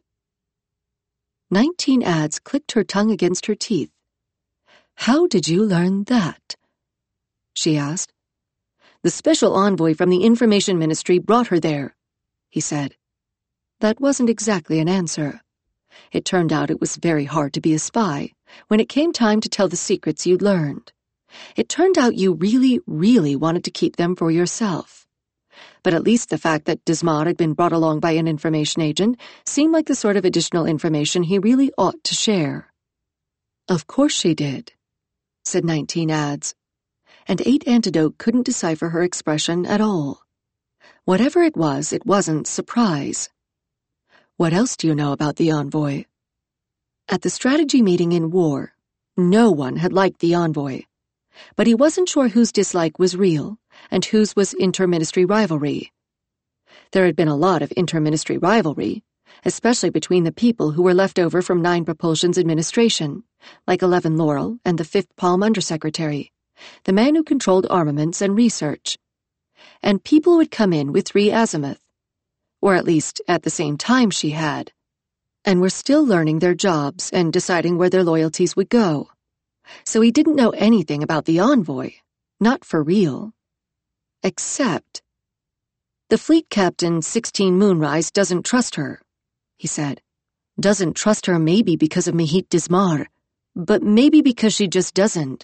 19 Ads clicked her tongue against her teeth. How did you learn that? She asked. The special envoy from the Information Ministry brought her there, he said. That wasn't exactly an answer. It turned out it was very hard to be a spy when it came time to tell the secrets you'd learned. It turned out you really, really wanted to keep them for yourself. But at least the fact that Dismar had been brought along by an information agent seemed like the sort of additional information he really ought to share. Of course she did, said 19 Ads, and 8 Antidote couldn't decipher her expression at all. Whatever it wasn't surprise. What else do you know about the envoy? At the strategy meeting in War, no one had liked the envoy, but he wasn't sure whose dislike was real and whose was inter-ministry rivalry. There had been a lot of inter-ministry rivalry, especially between the people who were left over from 9 Propulsion's administration, like 11 Laurel and the 5th Palm Undersecretary, the man who controlled armaments and research, and people who had come in with 3 Azimuth, or at least at the same time she had, and were still learning their jobs and deciding where their loyalties would go. So he didn't know anything about the envoy, not for real. Except, the fleet captain 16 Moonrise doesn't trust her, he said. Doesn't trust her maybe because of Mahit Dismar, but maybe because she just doesn't.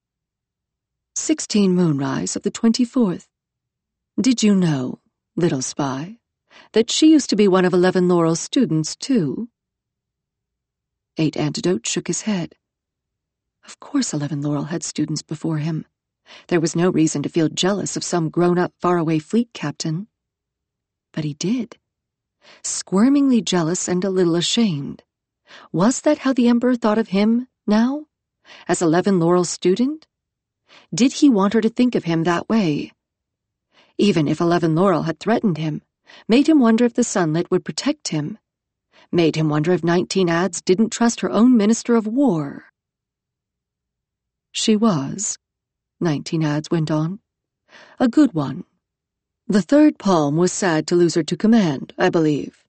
16 Moonrise of the 24th. Did you know, little spy, that she used to be one of 11 Laurel's students, too? 8 Antidote shook his head. Of course 11 Laurel had students before him. There was no reason to feel jealous of some grown-up, faraway fleet captain. But he did. Squirmingly jealous and a little ashamed. Was that how the Emperor thought of him, now? As 11 Laurel's student? Did he want her to think of him that way? Even if 11 Laurel had threatened him, made him wonder if the Sunlit would protect him, made him wonder if 19 Ads didn't trust her own Minister of War. She was, 19 Ads went on, a good one. The 3rd Palm was sad to lose her to command, I believe.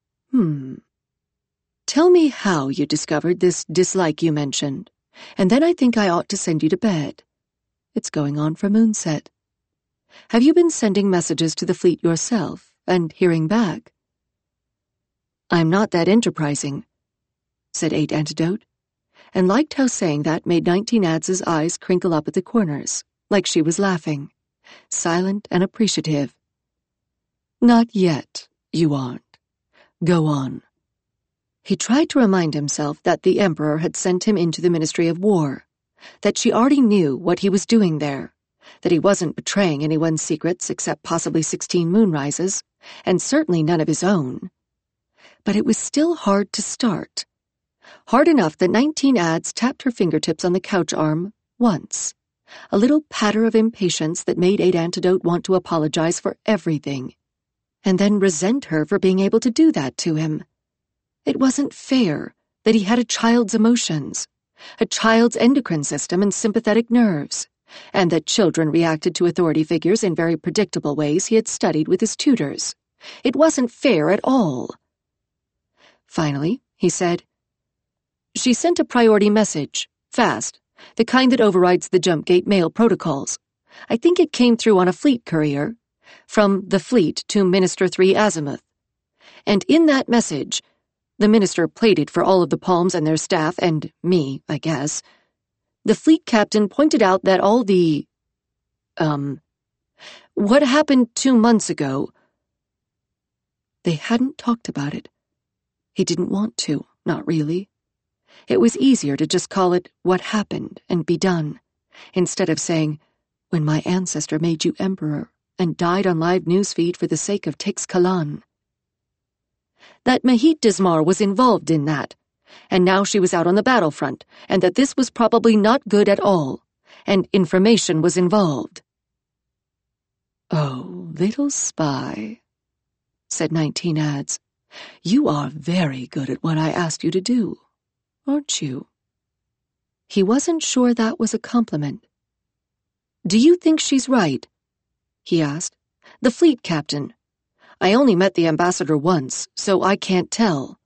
Tell me how you discovered this dislike you mentioned, and then I think I ought to send you to bed. It's going on for moonset. Have you been sending messages to the fleet yourself and hearing back? I'm not that enterprising, said 8 Antidote, and liked how saying that made 19 Ads' eyes crinkle up at the corners, like she was laughing, silent and appreciative. Not yet, you aren't. Go on. He tried to remind himself that the Emperor had sent him into the Ministry of War, that she already knew what he was doing there, that he wasn't betraying anyone's secrets except possibly 16 Moonrises, and certainly none of his own. But it was still hard to start. Hard enough that 19 Ads tapped her fingertips on the couch arm once, a little patter of impatience that made 8 Antidote want to apologize for everything, and then resent her for being able to do that to him. It wasn't fair that he had a child's emotions, a child's endocrine system and sympathetic nerves, and that children reacted to authority figures in very predictable ways he had studied with his tutors. It wasn't fair at all. Finally, he said, She sent a priority message, fast, the kind that overrides the Jumpgate mail protocols. I think it came through on a fleet courier, from the fleet to Minister 3 Azimuth. And in that message, the minister played it for all of the Palms and their staff, and me, I guess. The fleet captain pointed out that all the, what happened 2 months ago. They hadn't talked about it. He didn't want to, not really. It was easier to just call it what happened and be done, instead of saying, when my ancestor made you emperor and died on live newsfeed for the sake of Tix Kalan. That Mahit Dismar was involved in that, and now she was out on the battlefront, and that this was probably not good at all, and information was involved. Oh, little spy, said 19 Ads, you are very good at what I asked you to do, aren't you? He wasn't sure that was a compliment. Do you think she's right? He asked. The fleet captain. I only met the ambassador once, so I can't tell.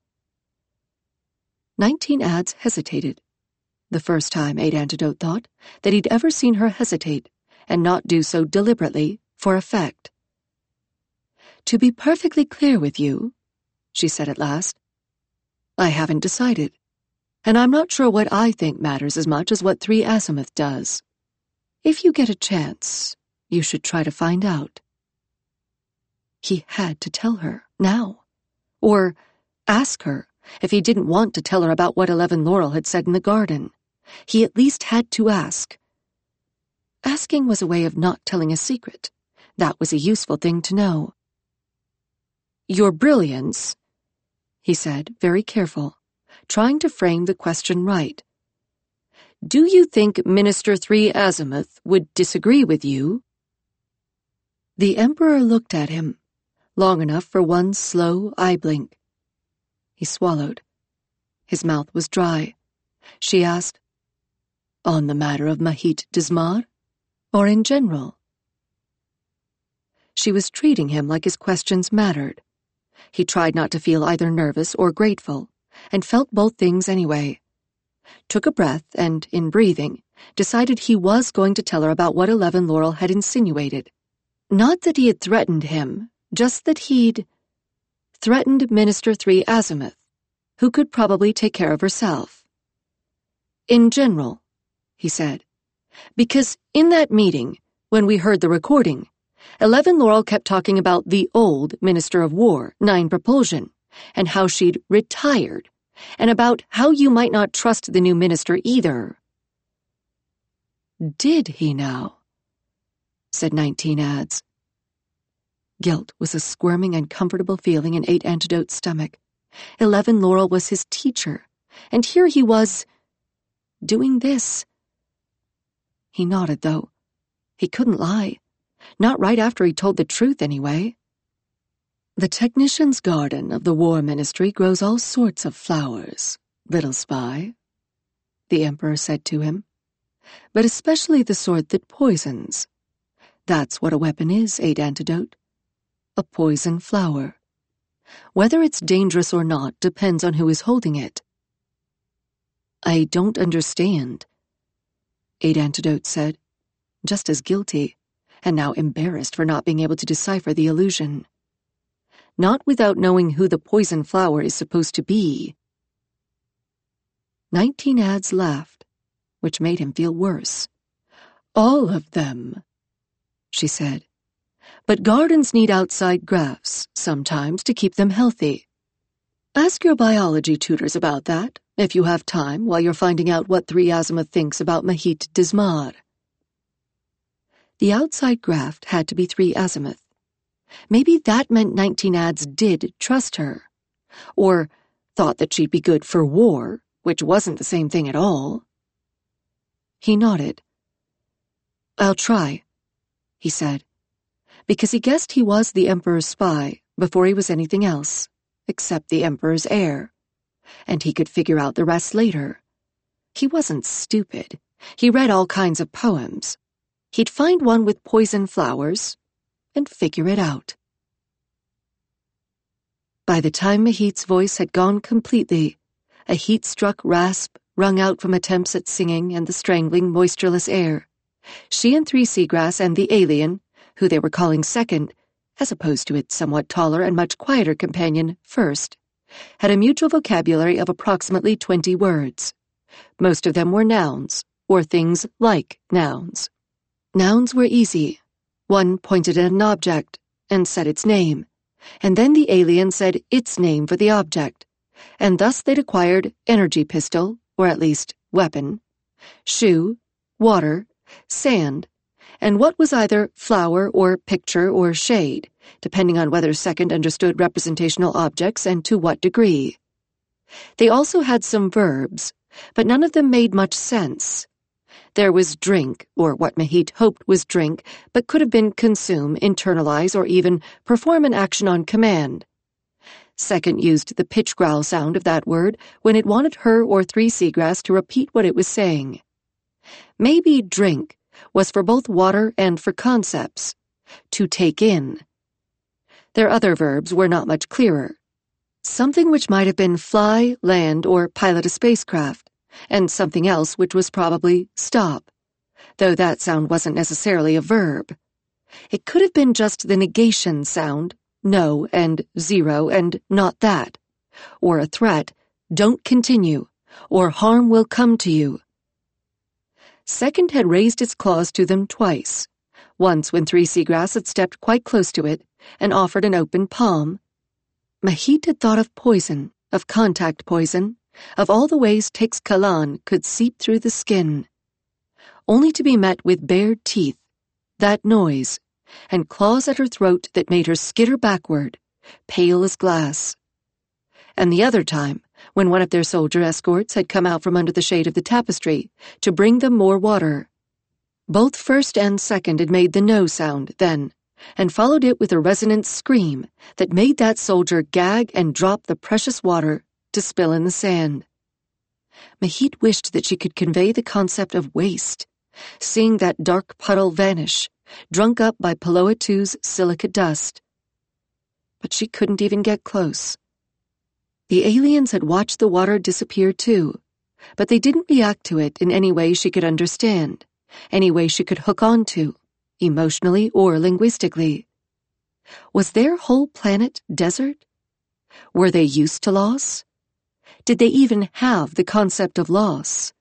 19 Ads hesitated. The first time, 8 Antidote thought, that he'd ever seen her hesitate, and not do so deliberately, for effect. To be perfectly clear with you, she said at last, I haven't decided, and I'm not sure what I think matters as much as what 3 Azimuth does. If you get a chance, you should try to find out. He had to tell her, now. Or ask her, if he didn't want to tell her about what 11 Laurel had said in the garden. He at least had to ask. Asking was a way of not telling a secret. That was a useful thing to know. Your brilliance, he said, very careful, trying to frame the question right. Do you think Minister 3 Azimuth would disagree with you? The Emperor looked at him, long enough for one slow eye blink. He swallowed. His mouth was dry. She asked, On the matter of Mahit Dismar, or in general? She was treating him like his questions mattered. He tried not to feel either nervous or grateful, and felt both things anyway. Took a breath and, in breathing, decided he was going to tell her about what 11 Laurel had insinuated. Not that he had threatened him, just that he'd threatened Minister 3 Azimuth, who could probably take care of herself. In general, he said, because in that meeting, when we heard the recording, 11 Laurel kept talking about the old Minister of War, 9 Propulsion, and how she'd retired, and about how you might not trust the new minister either. Did he now? Said 19 Ads. Guilt was a squirming, uncomfortable feeling in 8 Antidote's stomach. 11 Laurel was his teacher, and here he was, doing this. He nodded, though. He couldn't lie. Not right after he told the truth, anyway. The technician's garden of the War Ministry grows all sorts of flowers, little spy, the Emperor said to him, but especially the sort that poisons. That's what a weapon is, 8 Antidote. A poison flower. Whether it's dangerous or not depends on who is holding it. I don't understand, 8 Antidote said, just as guilty, and now embarrassed for not being able to decipher the illusion. Not without knowing who the poison flower is supposed to be. 19 Ads laughed, which made him feel worse. All of them, she said. But gardens need outside grafts, sometimes, to keep them healthy. Ask your biology tutors about that, if you have time, while you're finding out what 3 Azimuth thinks about Mahit Dismar. The outside graft had to be 3 Azimuth. Maybe that meant 19 Ads did trust her. Or thought that she'd be good for war, which wasn't the same thing at all. He nodded. I'll try, he said, because he guessed he was the Emperor's spy before he was anything else, except the Emperor's heir, and he could figure out the rest later. He wasn't stupid. He read all kinds of poems. He'd find one with poison flowers and figure it out. By the time Mahit's voice had gone completely, a heat-struck rasp rung out from attempts at singing and the strangling, moistureless air. She and 3 Seagrass and the alien, who they were calling second, as opposed to its somewhat taller and much quieter companion, first, had a mutual vocabulary of approximately 20 words. Most of them were nouns, or things like nouns. Nouns were easy. One pointed at an object and said its name, and then the alien said its name for the object, and thus they'd acquired energy pistol, or at least weapon, shoe, water, sand, and what was either flower or picture or shade, depending on whether second understood representational objects and to what degree. They also had some verbs, but none of them made much sense. There was drink, or what Mahit hoped was drink, but could have been consume, internalize, or even perform an action on command. Second used the pitch growl sound of that word when it wanted her or 3 Seagrass to repeat what it was saying. Maybe drink was for both water and for concepts, to take in. Their other verbs were not much clearer. Something which might have been fly, land, or pilot a spacecraft, and something else which was probably stop, though that sound wasn't necessarily a verb. It could have been just the negation sound, no and zero and not that, or a threat, don't continue, or harm will come to you. Second had raised its claws to them twice, once when Three Seagrass had stepped quite close to it and offered an open palm. Mahit had thought of poison, of contact poison, of all the ways Teixcalan could seep through the skin, only to be met with bared teeth, that noise, and claws at her throat that made her skitter backward, pale as glass. And the other time, when one of their soldier escorts had come out from under the shade of the tapestry to bring them more water. Both first and second had made the no sound then, and followed it with a resonant scream that made that soldier gag and drop the precious water to spill in the sand. Mahit wished that she could convey the concept of waste, seeing that dark puddle vanish, drunk up by Paloitu's silica dust. But she couldn't even get close. The aliens had watched the water disappear too, but they didn't react to it in any way she could understand, any way she could hook on to, emotionally or linguistically. Was their whole planet desert? Were they used to loss? Did they even have the concept of loss?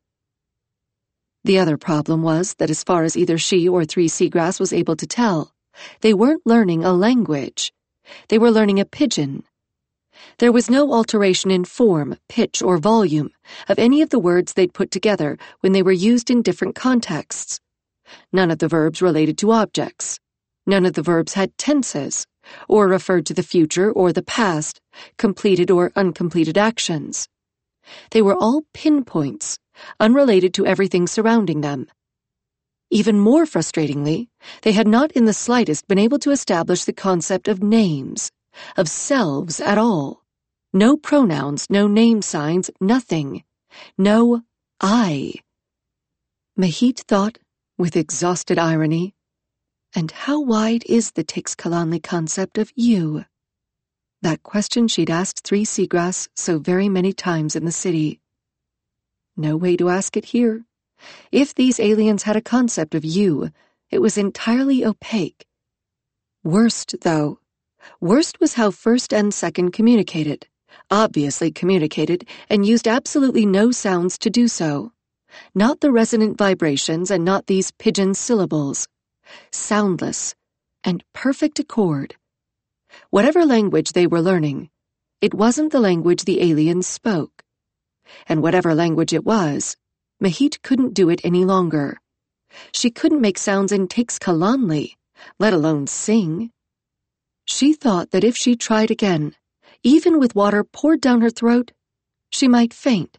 The other problem was that as far as either she or Three Seagrass was able to tell, they weren't learning a language. They were learning a pidgin. There was no alteration in form, pitch, or volume of any of the words they'd put together when they were used in different contexts. None of the verbs related to objects. None of the verbs had tenses, or referred to the future or the past, completed or uncompleted actions. They were all pinpoints, unrelated to everything surrounding them. Even more frustratingly, they had not in the slightest been able to establish the concept of names, of selves at all. No pronouns, no name signs, nothing. No I. Mahit thought, with exhausted irony, and how wide is the Teixcalanli concept of you? That question she'd asked Three Seagrass so very many times in the city. No way to ask it here. If these aliens had a concept of you, it was entirely opaque. Worst, though. Worst was how first and second communicated, obviously communicated, and used absolutely no sounds to do so. Not the resonant vibrations and not these pidgin syllables. Soundless and perfect accord. Whatever language they were learning, it wasn't the language the aliens spoke. And whatever language it was, Mahit couldn't do it any longer. She couldn't make sounds in Teixcalanli, let alone sing. She thought that if she tried again, even with water poured down her throat, she might faint.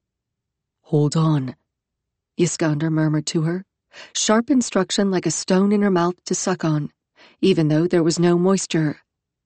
"Hold on," Yiskander murmured to her, sharp instruction like a stone in her mouth to suck on, even though there was no moisture.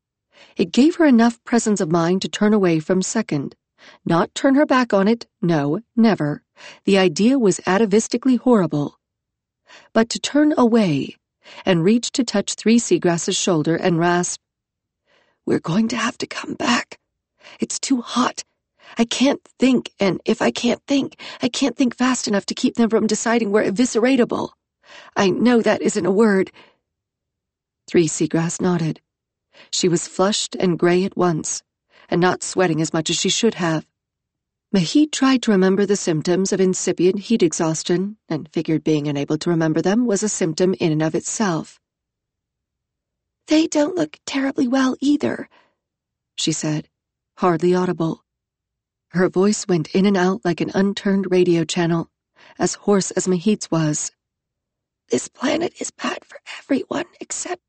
It gave her enough presence of mind to turn away from second, not turn her back on it, no, never. The idea was atavistically horrible. But to turn away and reach to touch Three Seagrass's shoulder and rasp, "We're going to have to come back. It's too hot. I can't think, and if I can't think fast enough to keep them from deciding we're evisceratable. I know that isn't a word." Three Seagrass nodded. She was flushed and gray at once, and not sweating as much as she should have. Mahit tried to remember the symptoms of incipient heat exhaustion, and figured being unable to remember them was a symptom in and of itself. "They don't look terribly well either," she said, hardly audible. Her voice went in and out like an unturned radio channel, as hoarse as Mahit's was. "This planet is bad for everyone except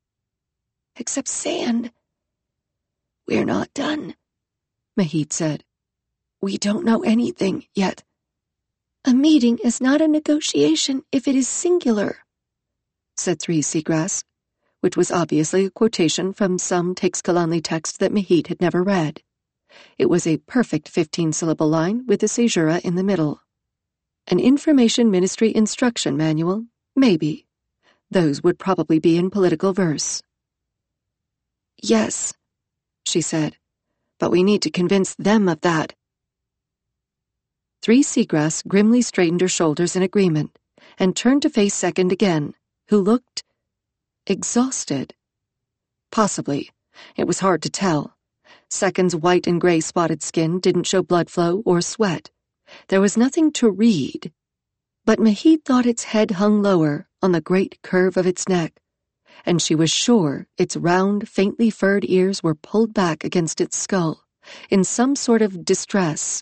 Sand. We're not done," Mahit said. "We don't know anything yet." "A meeting is not a negotiation if it is singular," said Three Seagrass, which was obviously a quotation from some Teixcalanli text that Mahit had never read. It was a perfect 15-syllable line with a caesura in the middle. An Information Ministry instruction manual, maybe, Those would probably be in political verse. "Yes," she said, "but we need to convince them of that." Three Seagrass grimly straightened her shoulders in agreement and turned to face Second again, who looked exhausted. Possibly. It was hard to tell. Second's white and gray spotted skin didn't show blood flow or sweat. There was nothing to read. But Mahit thought its head hung lower on the great curve of its neck, and she was sure its round, faintly furred ears were pulled back against its skull, in some sort of distress.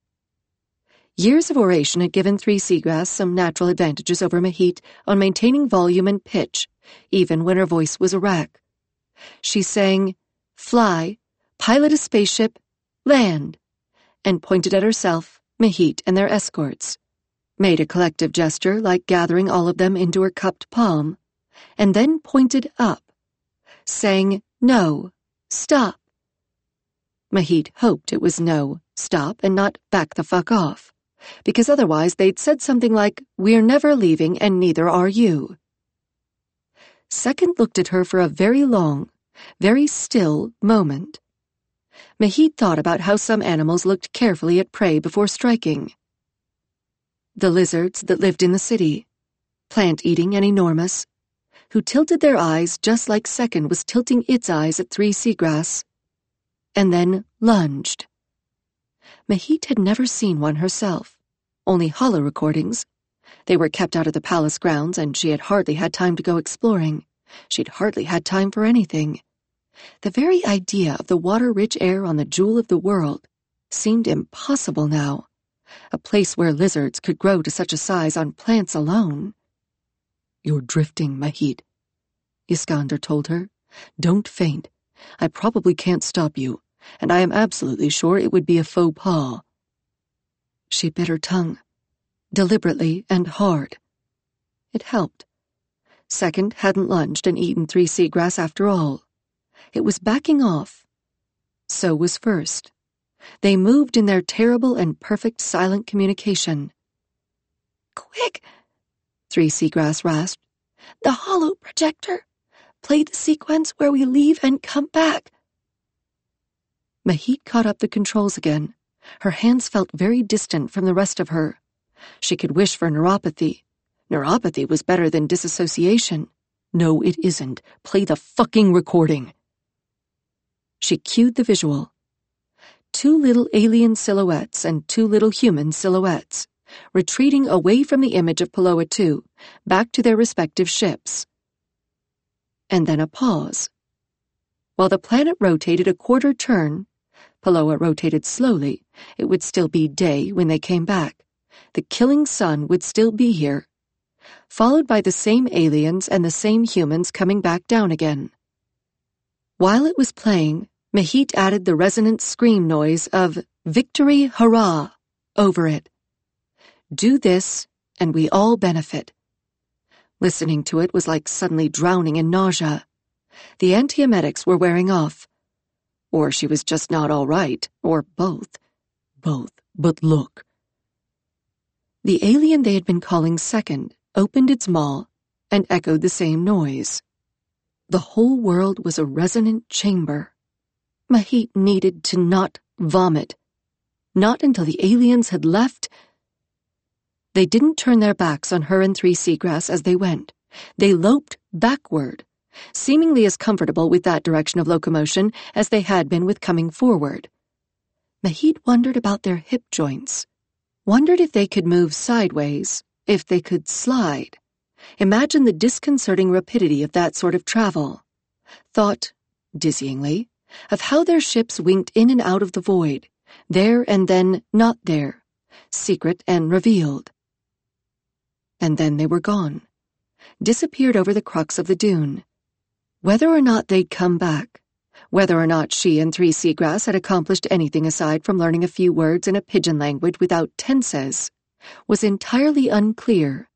Years of oration had given Three Seagrass some natural advantages over Mahit on maintaining volume and pitch, even when her voice was a wreck. She sang, "Fly, pilot a spaceship, land," and pointed at herself, Mahit, and their escorts, made a collective gesture like gathering all of them into her cupped palm, and then pointed up, saying, "No, stop." Mahit hoped it was no, stop, and not back the fuck off, because otherwise they'd said something like, "We're never leaving and neither are you." Second looked at her for a very long, very still moment. Mahit thought about how some animals looked carefully at prey before striking. The lizards that lived in the city, plant-eating and enormous, who tilted their eyes just like Second was tilting its eyes at Three Seagrass, and then lunged. Mahit had never seen one herself, only holo recordings. They were kept out of the palace grounds, and she had hardly had time to go exploring. She'd hardly had time for anything. The very idea of the water-rich air on the jewel of the world seemed impossible now, a place where lizards could grow to such a size on plants alone. "You're drifting, Mahit," Iskander told her. "Don't faint. I probably can't stop you, and I am absolutely sure it would be a faux pas." She bit her tongue, deliberately and hard. It helped. Second hadn't lunged and eaten Three Seagrass after all. It was backing off. So was First. They moved in their terrible and perfect silent communication. "Quick," Three Seagrass rasped. "The holo projector. Play the sequence where we leave and come back." Mahit caught up the controls again. Her hands felt very distant from the rest of her. She could wish for neuropathy. Neuropathy was better than disassociation. "No, it isn't. Play the fucking recording." She cued the visual. Two little alien silhouettes and two little human silhouettes, retreating away from the image of Paloa 2, back to their respective ships. And then a pause. While the planet rotated a quarter turn, Paloa rotated slowly. It would still be day when they came back. The killing sun would still be here, followed by the same aliens and the same humans coming back down again. While it was playing, Mahit added the resonant scream noise of "Victory, hurrah!" over it. Do this, and we all benefit. Listening to it was like suddenly drowning in nausea. The antiemetics were wearing off. Or she was just not all right, or both. Both, but look. The alien they had been calling Second opened its maw and echoed the same noise. The whole world was a resonant chamber. Mahit needed to not vomit. Not until the aliens had left. They didn't turn their backs on her and Three Seagrass as they went. They loped backward, seemingly as comfortable with that direction of locomotion as they had been with coming forward. Mahit wondered about their hip joints. Wondered if they could move sideways, if they could slide. Imagine the disconcerting rapidity of that sort of travel. Thought, dizzyingly, of how their ships winked in and out of the void, there and then not there, secret and revealed. And then they were gone, disappeared over the crux of the dune. Whether or not they'd come back, whether or not she and Three Seagrass had accomplished anything aside from learning a few words in a pigeon language without tenses, was entirely unclear.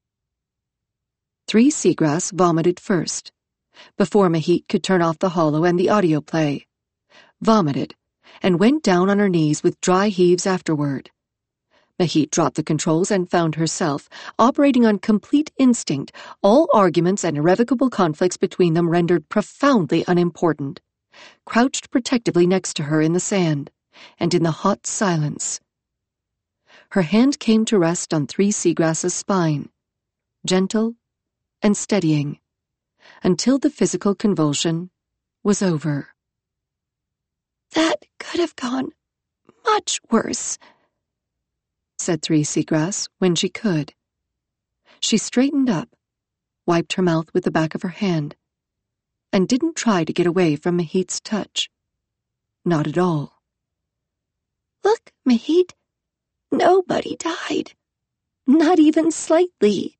Three Seagrass vomited first, before Mahit could turn off the holo and the audio play. Vomited, and went down on her knees with dry heaves afterward. Mahit dropped the controls and found herself, operating on complete instinct, all arguments and irrevocable conflicts between them rendered profoundly unimportant, crouched protectively next to her in the sand, and in the hot silence. Her hand came to rest on 3 Seagrass's spine, gentle and steadying, until the physical convulsion was over. "That could have gone much worse," said 3 Seagrass when she could. She straightened up, wiped her mouth with the back of her hand, and didn't try to get away from Mahit's touch. Not at all. "Look, Mahit, nobody died. Not even slightly."